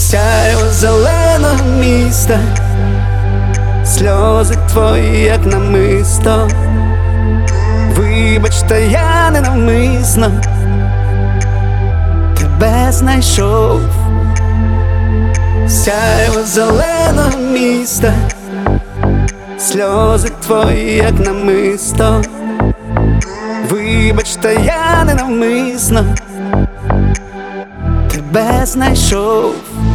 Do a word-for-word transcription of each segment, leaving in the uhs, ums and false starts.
Сяйво зеленого міста, сльози твої, як намисто. Вибач, та я ненавмисно тебе знайшов. Сяйво зеленого міста, сльози твої, як намисто. Вибач, та я ненавмисно тебе знайшов.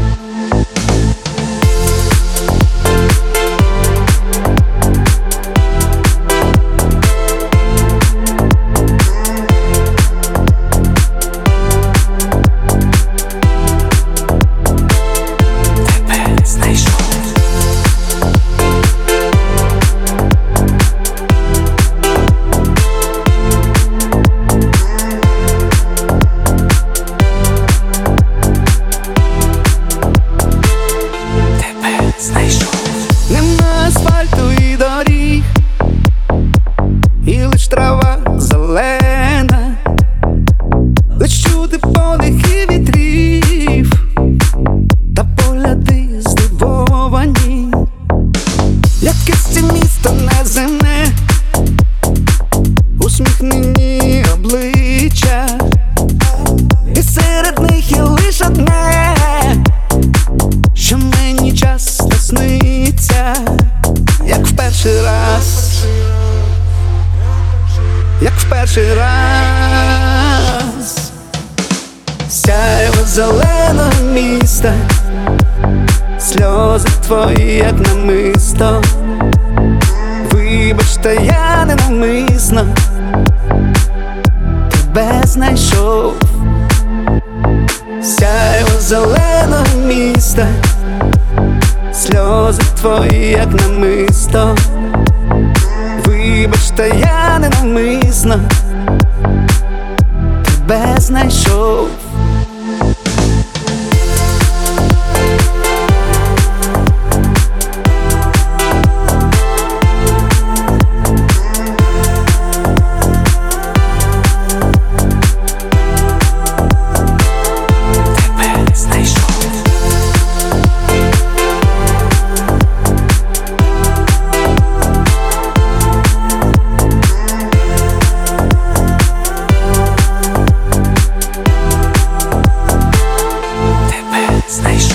Нема асфальту і доріг, і лиш трава зелена, лиш чути подих і вітрів, та погляди здивовані. Якесь це місто неземне, усміхнені обличчя, і серед них є лиш одне, що мені часто сниться, як в перший раз, як в перший раз. Сяйво зеленого міста, сльози твої, як намисто. Вибач, та я ненавмисно тебе знайшов. Сяйво зеленого міста, сльози твої, як намисто. Вибач, та я ненавмисно тебе знайшов. Знайшов.